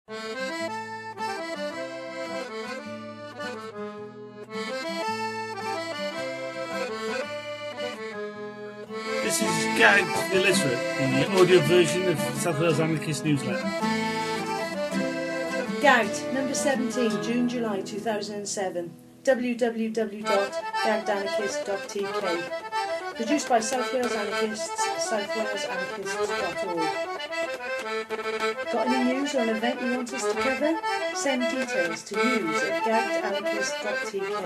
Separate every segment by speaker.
Speaker 1: This is Gagged the Illiterate, the audio version of the South Wales Anarchist newsletter.
Speaker 2: Gagged, number 17, June-July 2007. www.gaggedanarchist.tk. Produced by South Wales Anarchists, southwalesanarchists.org. Got any news or an event you want us to cover? Send details to news@gaggedanarchist.tk.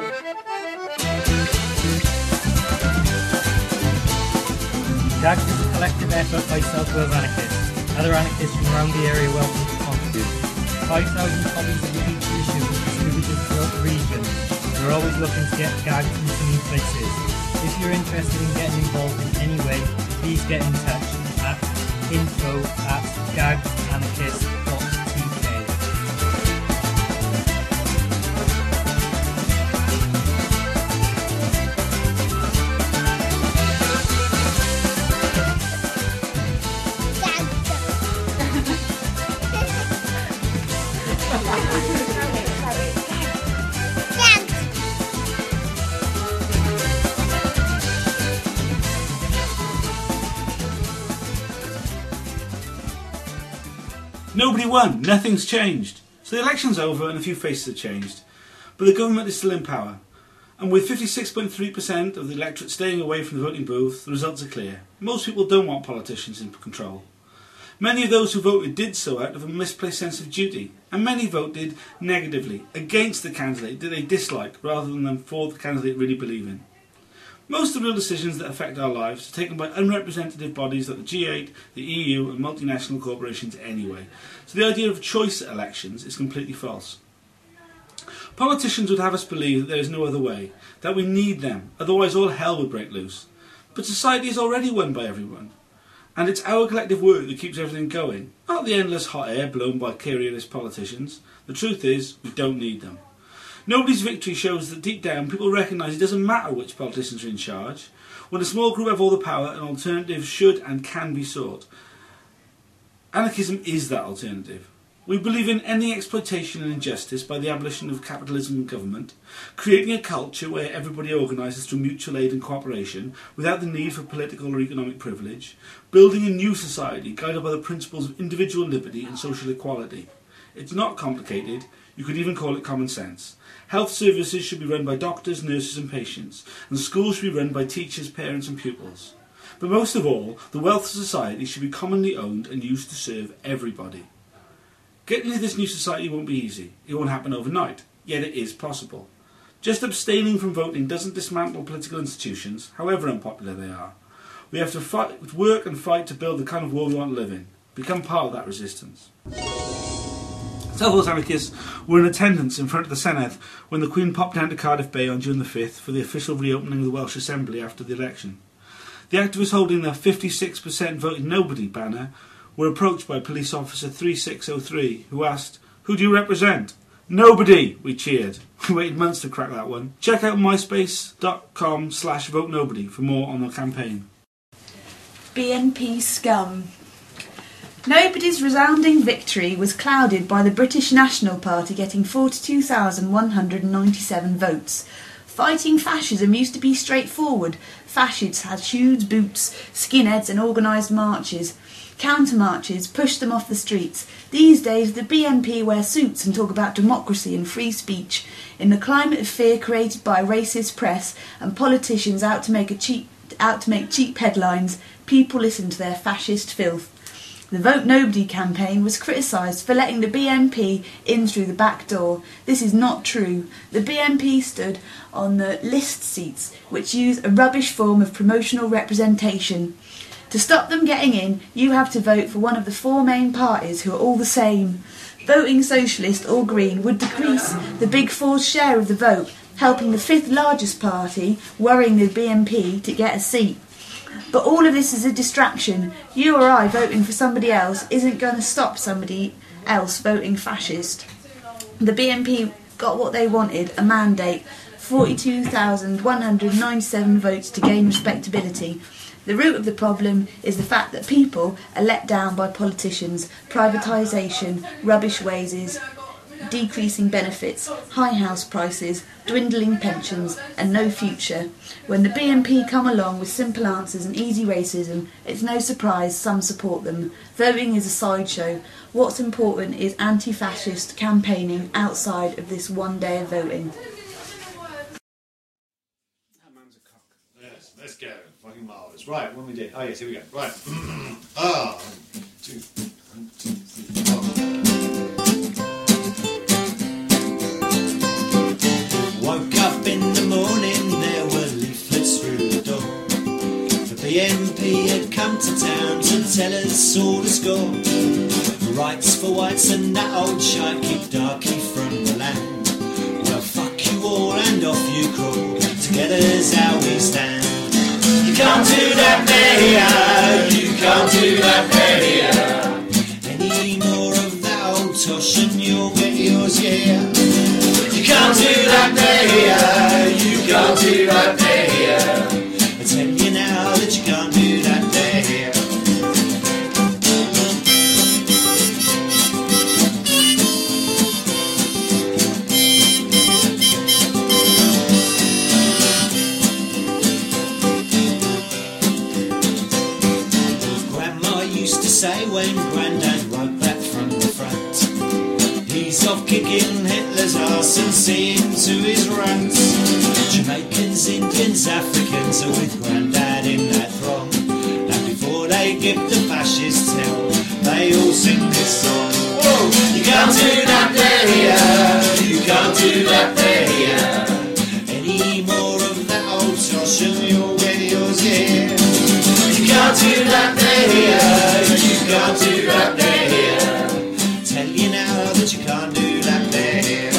Speaker 3: Gagged is a collective effort by South Wales Anarchists. Other anarchists from around the area welcome to contribute. 5,000 copies of each issue are distributed throughout the region. We're always looking to get Gagged into new places. If you're interested in getting involved in any way, please get in touch at info@gaggedanarchist.tk.
Speaker 1: Nobody won, nothing's changed. So the election's over and a few faces have changed. But the government is still in power. And with 56.3% of the electorate staying away from the voting booth, the results are clear. Most people don't want politicians in control. Many of those who voted did so out of a misplaced sense of duty, and many voted negatively against the candidate that they dislike rather than for the candidate they really believe in. Most of the real decisions that affect our lives are taken by unrepresentative bodies like the G8, the EU and multinational corporations anyway, so the idea of choice elections is completely false. Politicians would have us believe that there is no other way, that we need them, otherwise all hell would break loose. But society is already won by everyone, and it's our collective work that keeps everything going, not the endless hot air blown by careerist politicians. The truth is, we don't need them. Nobody's victory shows that deep down people recognise it doesn't matter which politicians are in charge. When a small group have all the power, an alternative should and can be sought. Anarchism is that alternative. We believe in ending exploitation and injustice by the abolition of capitalism and government, creating a culture where everybody organises through mutual aid and cooperation without the need for political or economic privilege, building a new society guided by the principles of individual liberty and social equality. It's not complicated, you could even call it common sense. Health services should be run by doctors, nurses and patients, and schools should be run by teachers, parents and pupils. But most of all, the wealth of society should be commonly owned and used to serve everybody. Getting to this new society won't be easy. It won't happen overnight, yet it is possible. Just abstaining from voting doesn't dismantle political institutions, however unpopular they are. We have to work and fight to build the kind of world we want to live in. Become part of that resistance. South Wales Anarchists were in attendance in front of the Senedd when the Queen popped down to Cardiff Bay on June the 5th for the official reopening of the Welsh Assembly after the election. The activists holding the 56% voted nobody banner were approached by police officer 3603 who asked, "Who do you represent?" "Nobody," we cheered. We waited months to crack that one. Check out myspace.com/votenobody for more on the campaign.
Speaker 4: BNP scum. Nobody's resounding victory was clouded by the British National Party getting 42,197 votes. Fighting fascism used to be straightforward. Fascists had shoes, boots, skinheads and organised marches. Counter-marches pushed them off the streets. These days the BNP wear suits and talk about democracy and free speech. In the climate of fear created by a racist press and politicians out to make cheap headlines, people listen to their fascist filth. The Vote Nobody campaign was criticised for letting the BNP in through the back door. This is not true. The BNP stood on the list seats, which use a rubbish form of promotional representation. To stop them getting in, you have to vote for one of the four main parties who are all the same. Voting Socialist or Green would decrease the Big Four's share of the vote, helping the fifth largest party, worrying the BNP to get a seat. But all of this is a distraction. You or I voting for somebody else isn't going to stop somebody else voting fascist. The BNP got what they wanted, a mandate, 42,197 votes to gain respectability. The root of the problem is the fact that people are let down by politicians, privatisation, rubbish wages, decreasing benefits, high house prices, dwindling pensions and no future. When the BNP come along with simple answers and easy racism, it's no surprise some support them. Voting is a sideshow. What's important is anti-fascist campaigning outside of this one day of voting.
Speaker 1: That man's a cock.
Speaker 5: Yes, let's go. Fucking marvellous. Right, what we did. Oh yes, here we go. Right. 1, 2, 1, 2, 3, 4. Woke up in the morning, there were leaflets through the door. The BNP had come to town to tell us all to score. Rights for whites and that old shite keep darky from the land. Well, fuck you all and off you crawl. Together's how we stand. You can't do that there, you can't do that there. Any more of that old tosh and you'll get yours, yeah. You can't do that there, you can't do that there. I tell you now that you can't do that there. Grandma used to say when Grandad wrote back from the front, he's off kicking Hitler's arse and seeing to his rants. Jamaicans, Indians, Africans are with Grandad in that throng. And before they give the fascists hell, they all sing this song. Whoa! You can't do that there, you can't do that there. Any more of that old tosh and you'll get yours, yeah. You can't do that there, you can't do that there. Tell you now that you can't do that there.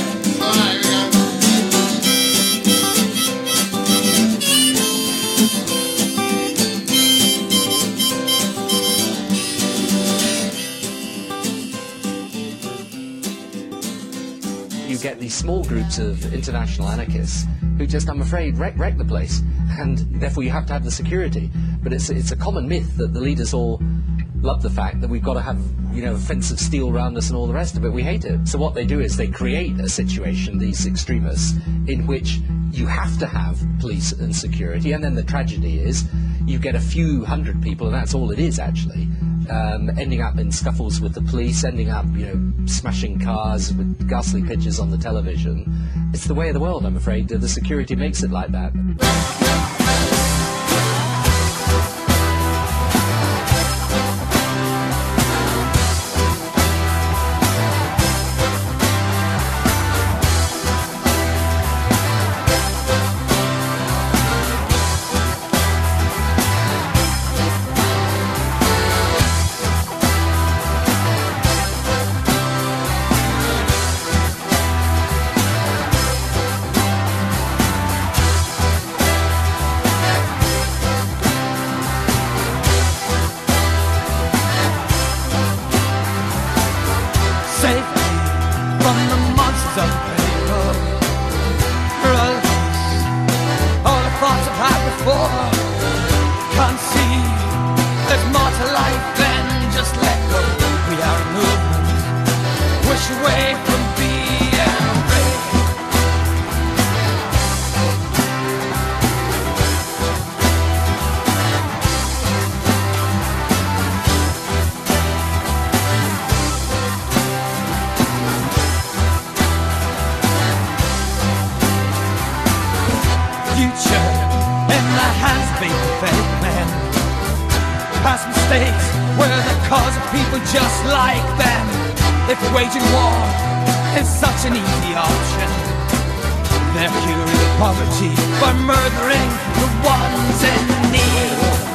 Speaker 6: You get these small groups of international anarchists who just, I'm afraid, wreck the place, and therefore you have to have the security. But it's a common myth that the leaders all love the fact that we've got to have, you know, a fence of steel around us and all the rest of it. We hate it. So what they do is they create a situation, these extremists, in which you have to have police and security, and then the tragedy is you get a few hundred people, and that's all it is actually, ending up in scuffles with the police, ending up, you know, smashing cars with ghastly pictures on the television. It's the way of the world, I'm afraid. The security makes it like that.
Speaker 7: Just like them, if waging war is such an easy option, they're curing poverty by murdering the ones in need.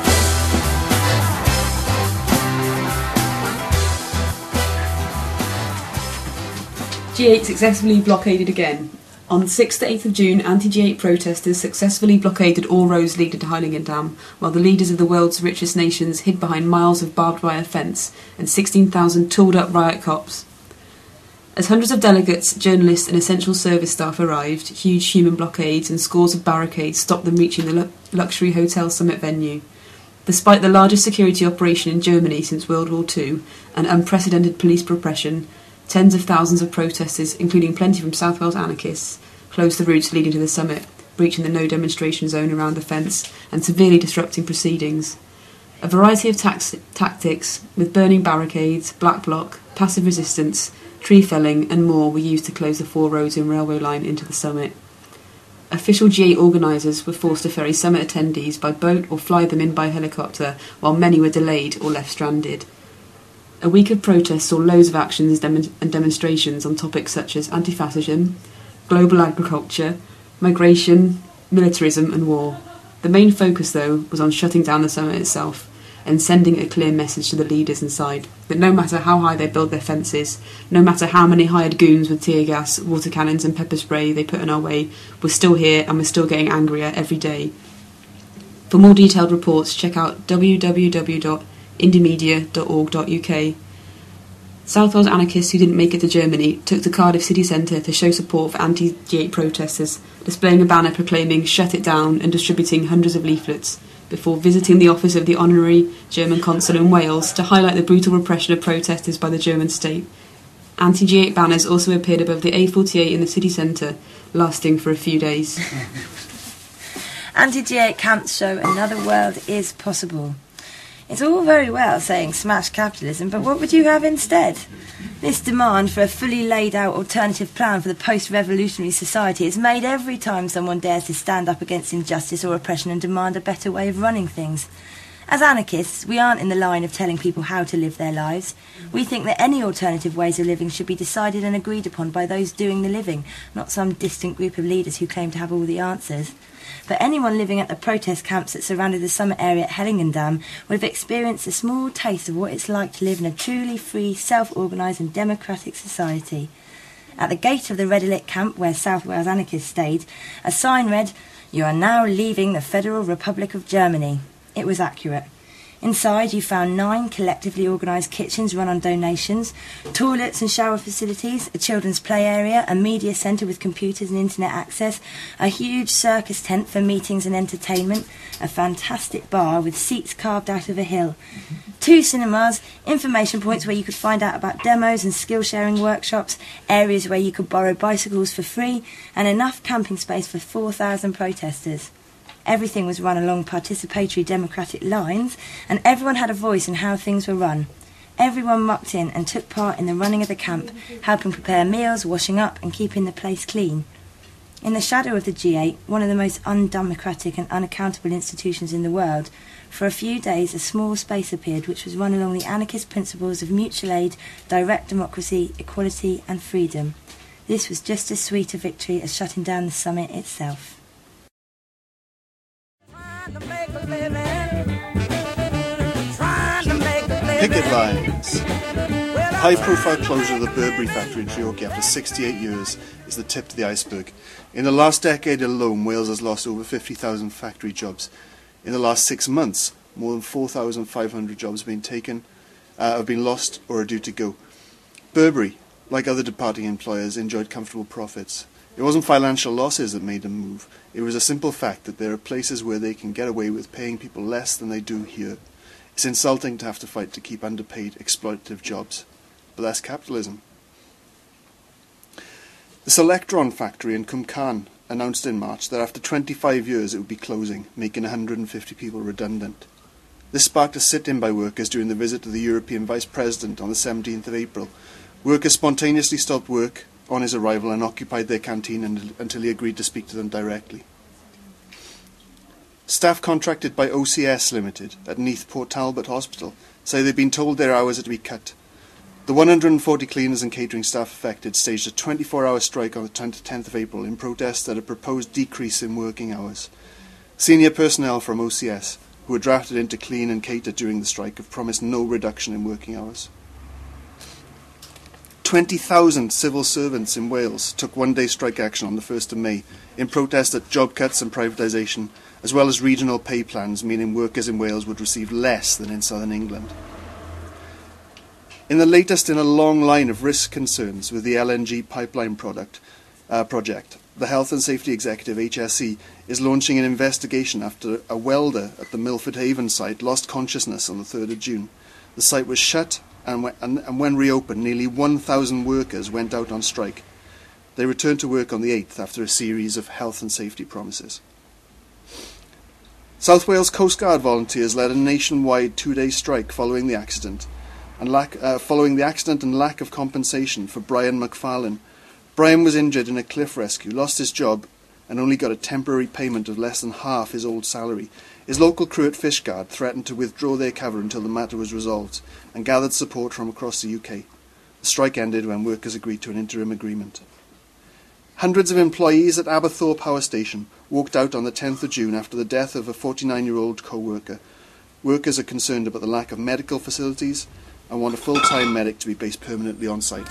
Speaker 8: G8 successfully blockaded again. On the 6th to 8th of June, anti-G8 protesters successfully blockaded all roads leading to Hurlingham Dam, while the leaders of the world's richest nations hid behind miles of barbed wire fence and 16,000 tooled-up riot cops. As hundreds of delegates, journalists and essential service staff arrived, huge human blockades and scores of barricades stopped them reaching the luxury hotel summit venue. Despite the largest security operation in Germany since World War II and unprecedented police repression, tens of thousands of protesters, including plenty from South Wales anarchists, closed the routes leading to the summit, breaching the no demonstration zone around the fence and severely disrupting proceedings. A variety of tactics, with burning barricades, black bloc, passive resistance, tree felling and more were used to close the 4 roads and railway line into the summit. Official G8 organisers were forced to ferry summit attendees by boat or fly them in by helicopter, while many were delayed or left stranded. A week of protests saw loads of actions and demonstrations on topics such as anti-fascism, global agriculture, migration, militarism and war. The main focus, though, was on shutting down the summit itself and sending a clear message to the leaders inside that no matter how high they build their fences, no matter how many hired goons with tear gas, water cannons and pepper spray they put in our way, we're still here and we're still getting angrier every day. For more detailed reports, check out www.indiemedia.org.uk. South Wales anarchists who didn't make it to Germany took to Cardiff city centre to show support for anti-G8 protesters, displaying a banner proclaiming "Shut it down" and distributing hundreds of leaflets, before visiting the office of the honorary German consul in Wales to highlight the brutal repression of protesters by the German state. Anti-G8 banners also appeared above the A48 in the city centre, lasting for a few days.
Speaker 9: Anti-G8 camps show another world is possible. It's all very well saying smash capitalism, but what would you have instead? This demand for a fully laid out alternative plan for the post-revolutionary society is made every time someone dares to stand up against injustice or oppression and demand a better way of running things. As anarchists, we aren't in the line of telling people how to live their lives. We think that any alternative ways of living should be decided and agreed upon by those doing the living, not some distant group of leaders who claim to have all the answers. But anyone living at the protest camps that surrounded the summit area at Hellingdam would have experienced a small taste of what it's like to live in a truly free, self-organised and democratic society. At the gate of the red-lit camp where South Wales anarchists stayed, a sign read, "You are now leaving the Federal Republic of Germany." It was accurate. Inside you found 9 collectively organised kitchens run on donations, toilets and shower facilities, a children's play area, a media centre with computers and internet access, a huge circus tent for meetings and entertainment, a fantastic bar with seats carved out of a hill, 2 cinemas, information points where you could find out about demos and skill-sharing workshops, areas where you could borrow bicycles for free, and enough camping space for 4,000 protesters. Everything was run along participatory democratic lines, and everyone had a voice in how things were run. Everyone mucked in and took part in the running of the camp, helping prepare meals, washing up and keeping the place clean. In the shadow of the G8, one of the most undemocratic and unaccountable institutions in the world, for a few days a small space appeared which was run along the anarchist principles of mutual aid, direct democracy, equality and freedom. This was just as sweet a victory as shutting down the summit itself.
Speaker 10: Picket lines. High-profile closure of the Burberry factory in Treorchy after 68 years is the tip to the iceberg. In the last decade alone, Wales has lost over 50,000 factory jobs. In the last 6 months, more than 4,500 jobs have been lost or are due to go. Burberry, like other departing employers, enjoyed comfortable profits. It wasn't financial losses that made them move. It was a simple fact that there are places where they can get away with paying people less than they do here. It's insulting to have to fight to keep underpaid, exploitative jobs. But that's capitalism. The Selectron factory in Cwmcarn announced in March that after 25 years it would be closing, making 150 people redundant. This sparked a sit-in by workers during the visit to the European Vice President on the 17th of April. Workers spontaneously stopped work on his arrival and occupied their canteen until he agreed to speak to them directly. Staff contracted by OCS Limited at Neath Port Talbot Hospital say they've been told their hours are to be cut. The 140 cleaners and catering staff affected staged a 24-hour strike on the 10th of April in protest at a proposed decrease in working hours. Senior personnel from OCS, who were drafted in to clean and cater during the strike, have promised no reduction in working hours. 20,000 civil servants in Wales took one-day strike action on the 1st of May in protest at job cuts and privatisation, as well as regional pay plans, meaning workers in Wales would receive less than in southern England. In the latest in a long line of risk concerns with the LNG pipeline product, project. The Health and Safety Executive, HSE, is launching an investigation after a welder at the Milford Haven site lost consciousness on the 3rd of June. The site was shut, and when reopened, nearly 1,000 workers went out on strike. They returned to work on the 8th after a series of health and safety promises. South Wales Coast Guard volunteers led a nationwide 2-day strike following the accident and lack of compensation for Brian McFarlane. Brian was injured in a cliff rescue, lost his job, and only got a temporary payment of less than half his old salary. His local crew at Fishguard threatened to withdraw their cover until the matter was resolved and gathered support from across the UK. The strike ended when workers agreed to an interim agreement. Hundreds of employees at Aberthorpe Power Station walked out on the 10th of June after the death of a 49-year-old co-worker. Workers are concerned about the lack of medical facilities and want a full-time medic to be based permanently on site.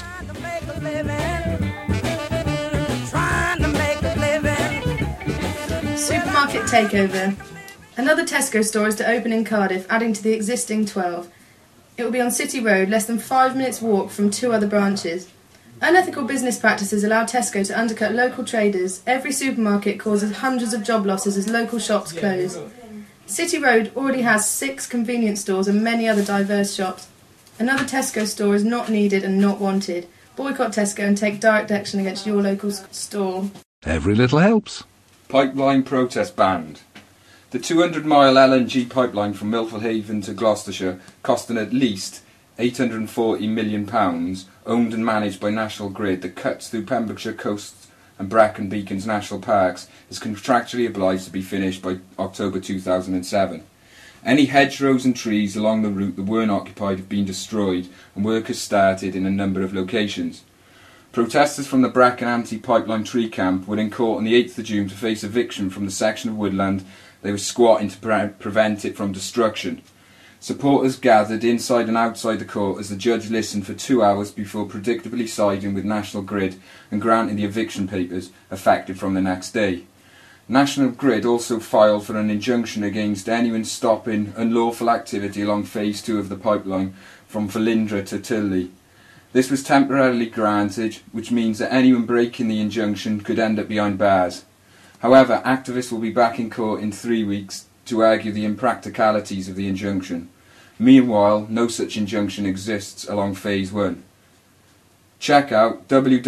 Speaker 11: Supermarket takeover. Another Tesco store is to open in Cardiff, adding to the existing 12. It will be on City Road, less than 5 minutes walk from 2 other branches. Unethical business practices allow Tesco to undercut local traders. Every supermarket causes hundreds of job losses as local shops close. City Road already has 6 convenience stores and many other diverse shops. Another Tesco store is not needed and not wanted. Boycott Tesco and take direct action against your local store.
Speaker 12: Every little helps.
Speaker 13: Pipeline protest banned. The 200-mile LNG pipeline from Milford Haven to Gloucestershire, costing at least £840 million, owned and managed by National Grid, that cuts through Pembrokeshire coasts and Brecon Beacons National Parks, is contractually obliged to be finished by October 2007. Any hedgerows and trees along the route that weren't occupied have been destroyed, and work has started in a number of locations. Protesters from the Brecon anti-pipeline tree camp were in court on the 8th of June to face eviction from the section of woodland they were squatting to prevent it from destruction. Supporters gathered inside and outside the court as the judge listened for 2 hours before predictably siding with National Grid and granting the eviction papers, effective from the next day. National Grid also filed for an injunction against anyone stopping unlawful activity along Phase 2 of the pipeline from Felindra to Tilly. This was temporarily granted, which means that anyone breaking the injunction could end up behind bars. However, activists will be back in court in 3 weeks to argue the impracticalities of the injunction. Meanwhile, no such injunction exists along Phase 1. Check out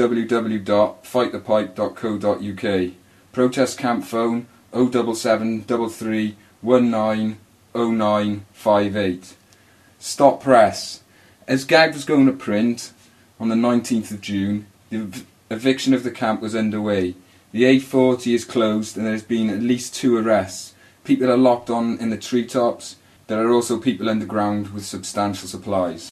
Speaker 13: www.fightthepipe.co.uk. Protest camp phone 07733 190958. Stop press. As GAG was going to print on the 19th of June, the eviction of the camp was underway. The A40 is closed and there has been at least 2 arrests. People are locked on in the treetops. There are also people underground with substantial supplies.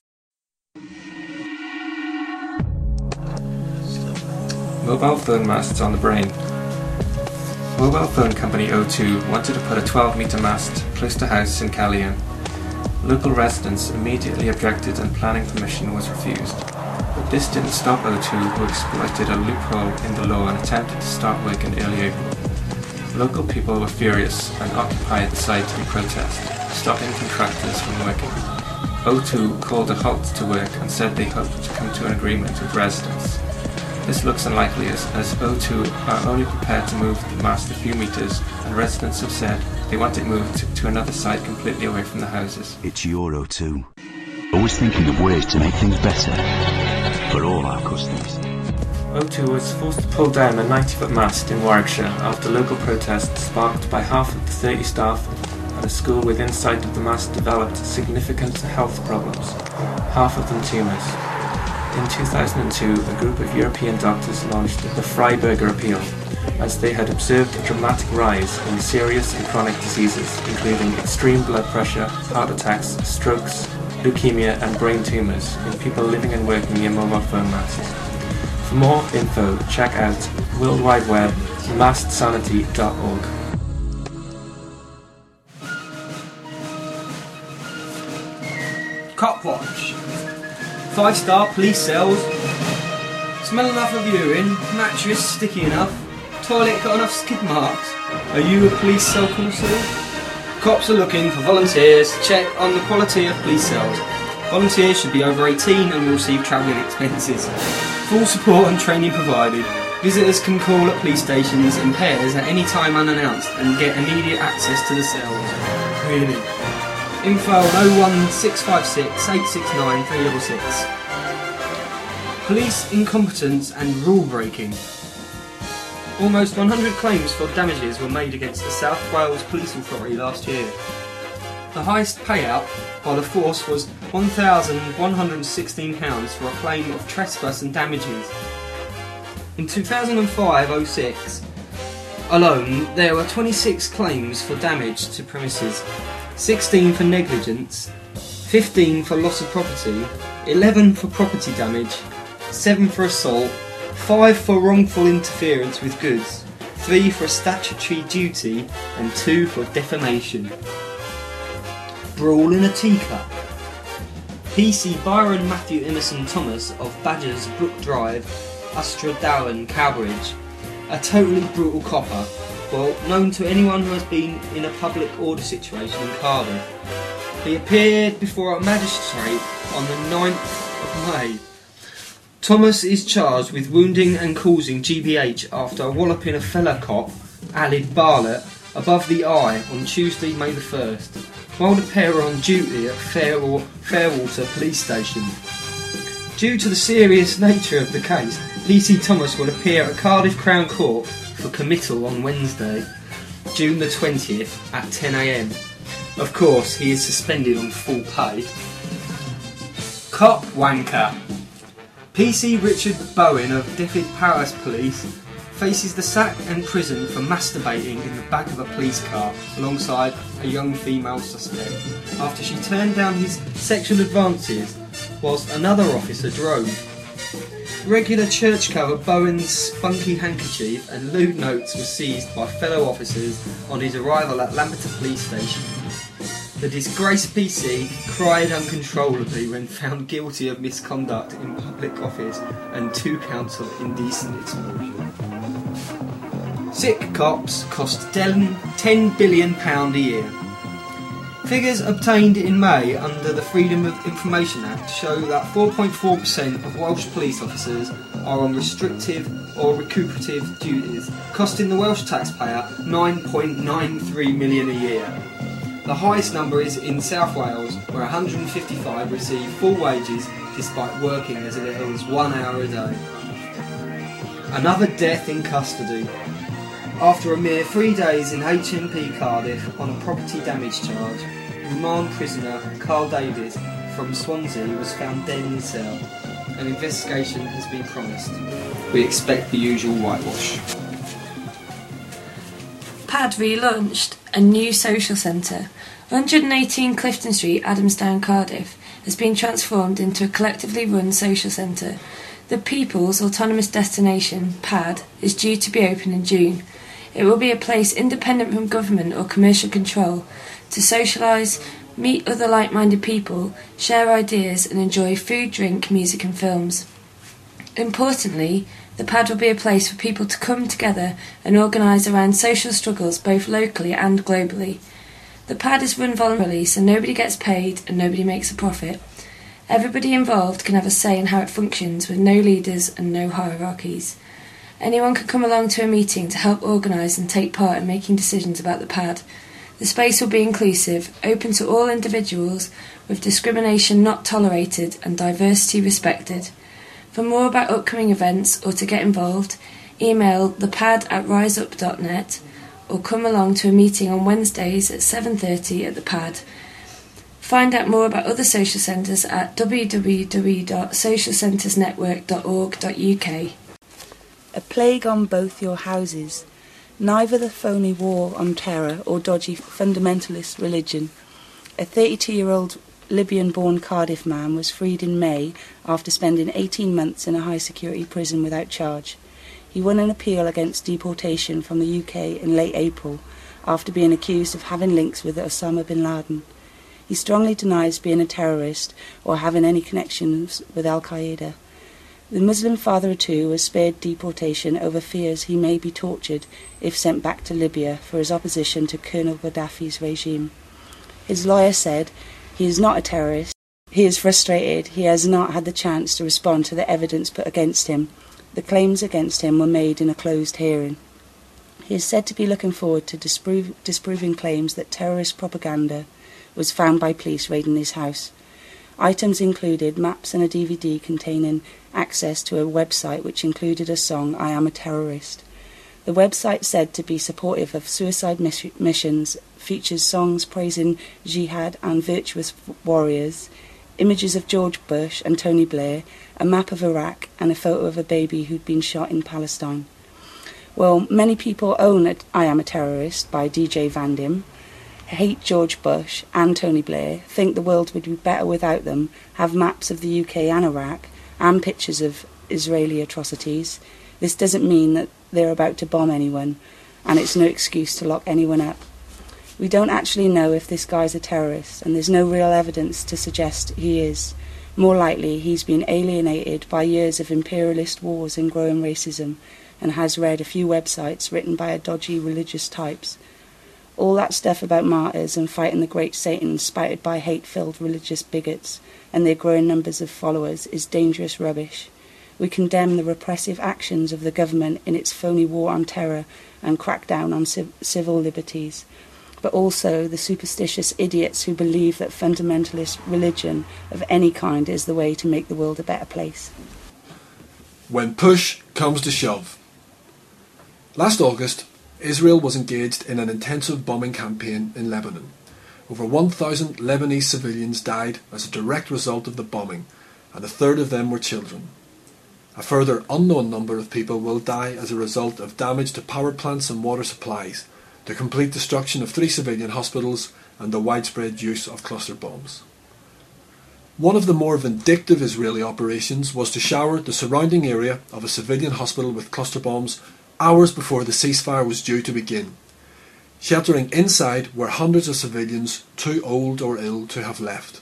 Speaker 14: Mobile phone masts on the brain. Mobile phone company O2 wanted to put a 12-metre mast close to house in Callian. Local residents immediately objected and planning permission was refused. But this didn't stop O2, who exploited a loophole in the law and attempted to start work in early April. Local people were furious and occupied the site in protest, stopping contractors from working. O2 called a halt to work and said they hoped to come to an agreement with residents. This looks unlikely as O2 are only prepared to move the mast a few metres, and residents have said they want it moved to another site completely away from the houses.
Speaker 15: It's your O2. Always thinking of ways to make things better for all our customers.
Speaker 14: O2 was forced to pull down a 90-foot mast in Warwickshire after local protests sparked by half of the 30 staff at a school within sight of the mast developed significant health problems, half of them tumours. In 2002, a group of European doctors launched the Freiburger Appeal, as they had observed a dramatic rise in serious and chronic diseases, including extreme blood pressure, heart attacks, strokes, leukemia and brain tumours in people living and working near mobile phone masts. For more info, check out worldwideweb.mastsanity.org.
Speaker 16: Copwatch. 5-star police cells. Smell enough of urine. Mattress sticky enough. Toilet got enough skid marks. Are you a police cell connoisseur? Cops are looking for volunteers to check on the quality of police cells. Volunteers should be over 18 and will receive travelling expenses. Full support and training provided. Visitors can call at police stations in pairs at any time unannounced and get immediate access to the cells. Really? Info on 01656 869 366. Police incompetence and rule breaking. Almost 100 claims for damages were made against the South Wales Police Authority last year. The highest payout by the force was £1,116 for a claim of trespass and damages. In 2005-06 alone, there were 26 claims for damage to premises, 16 for negligence, 15 for loss of property, 11 for property damage, 7 for assault, 5 for wrongful interference with goods, 3 for statutory duty and 2 for defamation. Brawl in a teacup. PC Byron Matthew Emerson Thomas of Badgers Brook Drive, Ustradowan, Cowbridge, a totally brutal copper, well known to anyone who has been in a public order situation in Cardiff. He appeared before a magistrate on the 9th of May. Thomas is charged with wounding and causing GBH after walloping a fellow cop, Alid Barlett, above the eye on Tuesday, May the 1st, while the pair were on duty at Fairwater Police Station. Due to the serious nature of the case, PC Thomas will appear at Cardiff Crown Court for committal on Wednesday, June the 20th at 10 AM. Of course, he is suspended on full pay. Cop wanker. PC Richard Bowen of Defid Paris Police faces the sack and prison for masturbating in the back of a police car alongside a young female suspect after she turned down his sexual advances whilst another officer drove. Regular church cover Bowen's spunky handkerchief and lewd notes were seized by fellow officers on his arrival at Lamberton Police Station. The disgraced PC cried uncontrollably when found guilty of misconduct in public office and 2 counts of indecent exposure. Sick cops cost £10 billion a year. Figures obtained in May under the Freedom of Information Act show that 4.4% of Welsh police officers are on restrictive or recuperative duties, costing the Welsh taxpayer £9.93 million a year. The highest number is in South Wales, where 155 receive full wages despite working as little as 1 hour a day. Another death in custody. After a mere 3 days in HMP Cardiff on a property damage charge, remand prisoner Carl Davis from Swansea was found dead in his cell. An investigation has been promised. We expect the usual whitewash.
Speaker 12: PAD relaunched a new social centre. 118 Clifton Street, Adamstown, Cardiff, has been transformed into a collectively run social centre. The People's Autonomous Destination, PAD, is due to be open in June. It will be a place independent from government or commercial control to socialise, meet other like-minded people, share ideas and enjoy food, drink, music and films. Importantly, the PAD will be a place for people to come together and organise around social struggles both locally and globally. The PAD is run voluntarily, so nobody gets paid and nobody makes a profit. Everybody involved can have a say in how it functions with no leaders and no hierarchies. Anyone can come along to a meeting to help organise and take part in making decisions about the PAD. The space will be inclusive, open to all individuals, with discrimination not tolerated and diversity respected. For more about upcoming events or to get involved, email thepad@riseup.net or come along to a meeting on Wednesdays at 7:30 at the PAD. Find out more about other social centres at www.socialcentresnetwork.org.uk.
Speaker 17: A plague on both your houses. Neither the phony war on terror or dodgy fundamentalist religion. A 32-year-old Libyan-born Cardiff man was freed in May after spending 18 months in a high-security prison without charge. He won an appeal against deportation from the UK in late April after being accused of having links with Osama bin Laden. He strongly denies being a terrorist or having any connections with Al-Qaeda. The Muslim father of two was spared deportation over fears he may be tortured if sent back to Libya for his opposition to Colonel Gaddafi's regime. His lawyer said he is not a terrorist. He is frustrated he has not had the chance to respond to the evidence put against him, The claims against him were made in a closed hearing. He is said to be looking forward to disproving claims that terrorist propaganda was found by police raiding his house. Items included maps and a DVD containing access to a website which included a song, I Am a Terrorist. The website, said to be supportive of suicide missions, features songs praising jihad and virtuous warriors, images of George Bush and Tony Blair, a map of Iraq, and a photo of a baby who'd been shot in Palestine. Well, many people own I Am a Terrorist by DJ Vandim, hate George Bush and Tony Blair, think the world would be better without them, have maps of the UK and Iraq, and pictures of Israeli atrocities. This doesn't mean that they're about to bomb anyone, and it's no excuse to lock anyone up. We don't actually know if this guy's a terrorist, and there's no real evidence to suggest he is. More likely, he's been alienated by years of imperialist wars and growing racism, and has read a few websites written by a dodgy religious types. All that stuff about martyrs and fighting the great Satan spouted by hate-filled religious bigots and their growing numbers of followers is dangerous rubbish. We condemn the repressive actions of the government in its phony war on terror and crackdown on civil liberties, but also the superstitious idiots who believe that fundamentalist religion of any kind is the way to make the world a better place.
Speaker 18: When push comes to shove. Last August, Israel was engaged in an intensive bombing campaign in Lebanon. Over 1,000 Lebanese civilians died as a direct result of the bombing, and a third of them were children. A further unknown number of people will die as a result of damage to power plants and water supplies, the complete destruction of 3 civilian hospitals, and the widespread use of cluster bombs. One of the more vindictive Israeli operations was to shower the surrounding area of a civilian hospital with cluster bombs hours before the ceasefire was due to begin. Sheltering inside were hundreds of civilians too old or ill to have left.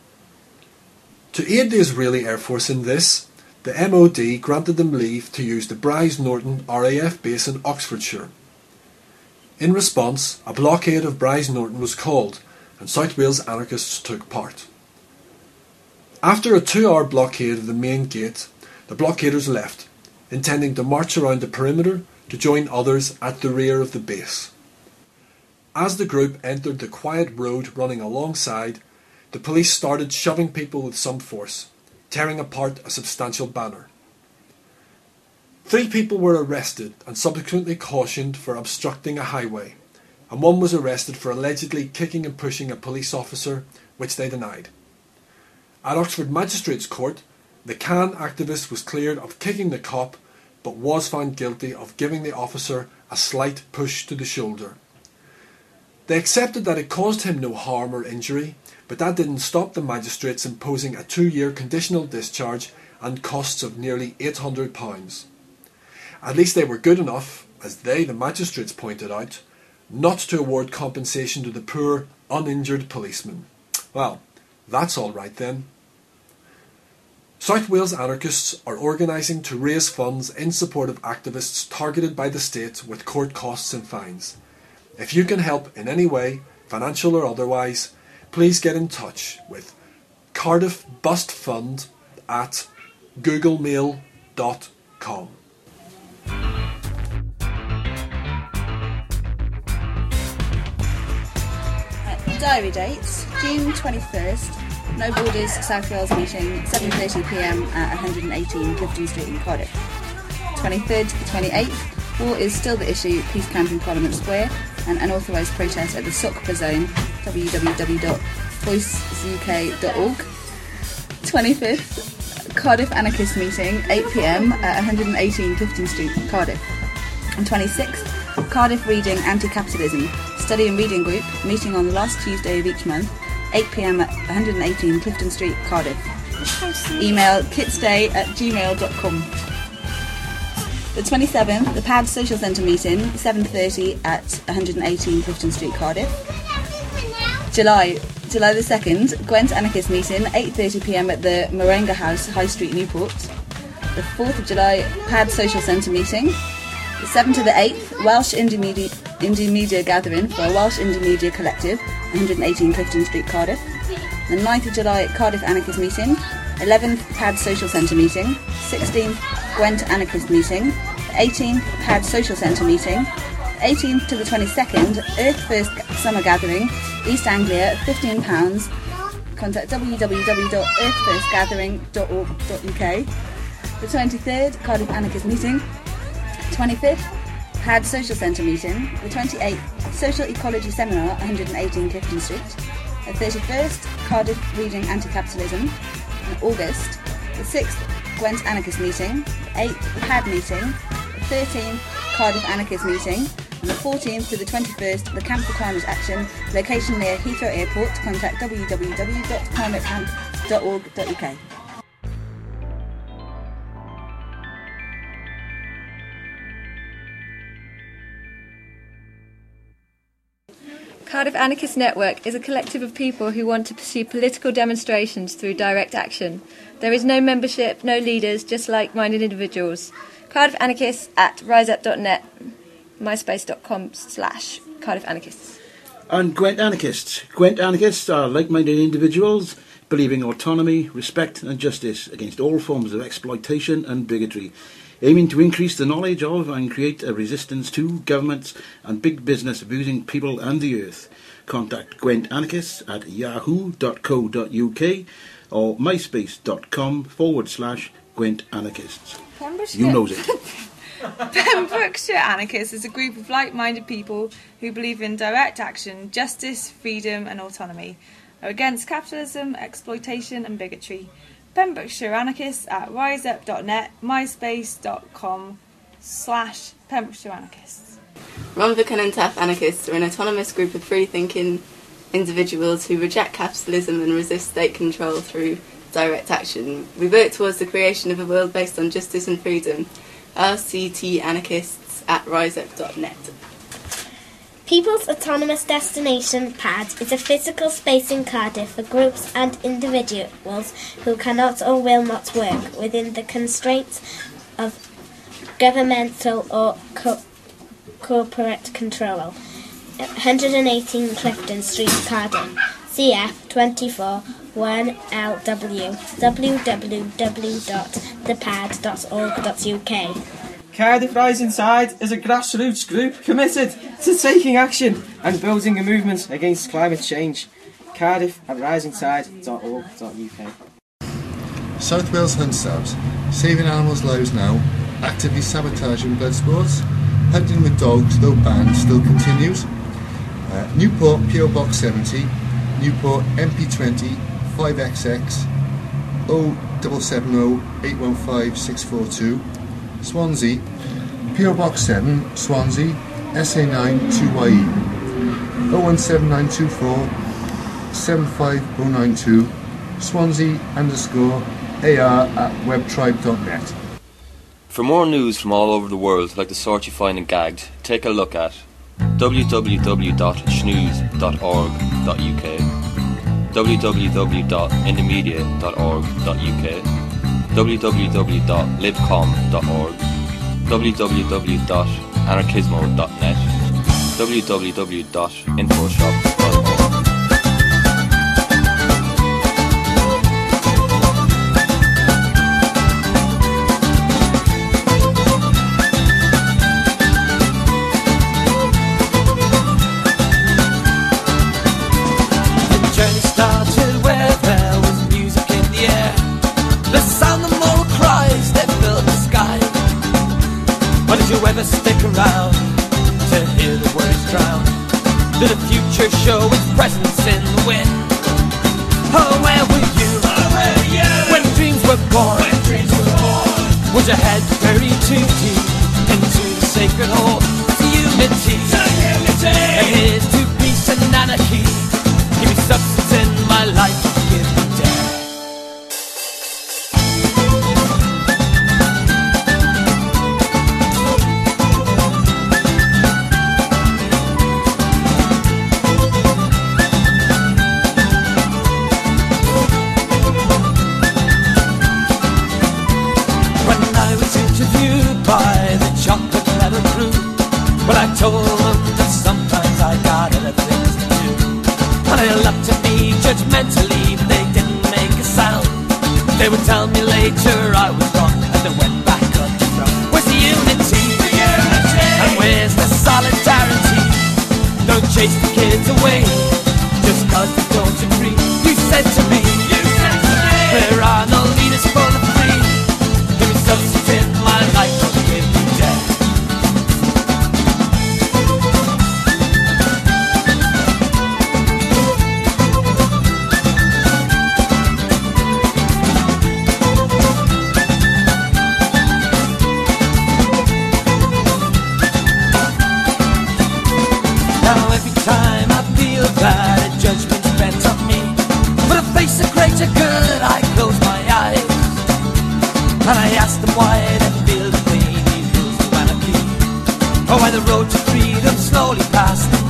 Speaker 18: To aid the Israeli Air Force in this, the MOD granted them leave to use the Brize Norton RAF base in Oxfordshire. In response, a blockade of Brize Norton was called, and South Wales anarchists took part. After a 2-hour blockade of the main gate, the blockaders left, intending to march around the perimeter to join others at the rear of the base. As the group entered the quiet road running alongside, the police started shoving people with some force, tearing apart a substantial banner. 3 people were arrested and subsequently cautioned for obstructing a highway, and 1 was arrested for allegedly kicking and pushing a police officer, which they denied. At Oxford Magistrates Court, the CAN activist was cleared of kicking the cop, but was found guilty of giving the officer a slight push to the shoulder. They accepted that it caused him no harm or injury, but that didn't stop the magistrates imposing a 2-year conditional discharge and costs of nearly £800. At least they were good enough, as they, the magistrates, pointed out, not to award compensation to the poor, uninjured policeman. Well, that's all right then. South Wales anarchists are organising to raise funds in support of activists targeted by the state with court costs and fines. If you can help in any way, financial or otherwise, please get in touch with Cardiff Bust Fund at googlemail.com.
Speaker 4: Diary dates, June 21st, No Borders South Wales meeting, 7:30pm at 118 Clifton Street in Cardiff. 23rd to the 28th, war is still the issue, Peace Camp in Parliament Square, and unauthorised protest at the Sokpa Zone, www.voiceuk.org. 25th, Cardiff Anarchist meeting, 8pm at 118 Clifton Street, Cardiff. And 26th, Cardiff Reading Anti-Capitalism, study and reading group, meeting on the last Tuesday of each month, 8pm at 118 Clifton Street, Cardiff. Email kitsday@gmail.com. The 27th, the PAD Social Centre meeting, 7:30 at 118 Clifton Street, Cardiff. July the 2nd, Gwent Anarchist meeting, 8:30pm at the Moringa House, High Street, Newport. The 4th of July, PAD Social Centre meeting. The 7th to the 8th, Welsh Indie Media Gathering for a Welsh Indie Media Collective, 118 Clifton Street, Cardiff. The 9th of July, Cardiff Anarchist meeting. 11th, PAD Social Centre meeting. 16th,
Speaker 17: Gwent Anarchist meeting. The 18th, PAD Social Centre meeting. The 18th to the 22nd, Earth First Summer Gathering, East Anglia, £15. Contact www.earthfirstgathering.org.uk. The 23rd, Cardiff Anarchist meeting. 25th, PAD Social Centre meeting. The 28th, Social Ecology Seminar, 118 Clifton Street. The 31st, Cardiff Reading Anti-Capitalism. In August, the 6th, Gwent Anarchist meeting. The 8th, PAD meeting. The 13th, Cardiff Anarchist meeting. And the 14th to the 21st, the Camp for Climate Action, location near Heathrow Airport. Contact www.climatecamp.org.uk.
Speaker 19: Cardiff Anarchist Network is a collective of people who want to pursue political demonstrations through direct action. There is no membership, no leaders, just like-minded individuals. Cardiff Anarchists at riseup.net, myspace.com/Cardiff Anarchists.
Speaker 20: And Gwent Anarchists. Gwent Anarchists are like-minded individuals believing autonomy, respect and justice against all forms of exploitation and bigotry, aiming to increase the knowledge of and create a resistance to governments and big business abusing people and the earth. Contact Gwent Anarchists at yahoo.co.uk or myspace.com/Gwent Anarchists. You knows it.
Speaker 21: Pembrokeshire Anarchists is a group of like-minded people who believe in direct action, justice, freedom and autonomy, are against capitalism, exploitation and bigotry. Pembrokeshire Anarchists at riseup.net, myspace.com/Pembrokeshire Anarchists.
Speaker 22: Romvican and Taff Anarchists are an autonomous group of free-thinking individuals who reject capitalism and resist state control through direct action. We work towards the creation of a world based on justice and freedom. RCT Anarchists at riseup.net.
Speaker 23: People's Autonomous Destination PAD is a physical space in Cardiff for groups and individuals who cannot or will not work within the constraints of governmental or corporate control. 118 Clifton Street, Cardiff, CF 24 1LW, www.thepad.org.uk.
Speaker 16: Cardiff Rising Side is a grassroots group committed to taking action and building a movement against climate change. Cardiff at risingside.org.uk.
Speaker 24: South Wales Hunt Subs, saving animals' lives now, actively sabotaging blood sports, hunting with dogs though banned still continues. Newport PO Box 70, Newport MP20 5XX 0770 815 642. Swansea, PO Box 7, Swansea, SA9 2YE, 017924 75092, Swansea_AR@webtribe.net.
Speaker 25: For more news from all over the world, like the sort you find in Gagged, take a look at www.schnews.org.uk, www.indomedia.org.uk, www.libcom.org, www.anarchismo.net, www.infoshop.org.
Speaker 7: The journey started where there was music in the air, the sound of moral cries that filled the sky. But did you ever stick around to hear the words drown? Did the future show its presence in the wind? Oh, where were you? When dreams were born? Was your head buried too deep into the sacred hole to unity? And here's to peace and anarchy. Give me substance in my life, give me death. When I was interviewed walked away just cause they don't agree. You said to me, there are no leaders for the free. Give me substance in my life, don't give me death. Now every time I feel bad, a judgment's bent on me. But I face a greater good, I close my eyes, and I ask them why they feel the pain, these rules of anarchy. Or why the road to freedom slowly passed them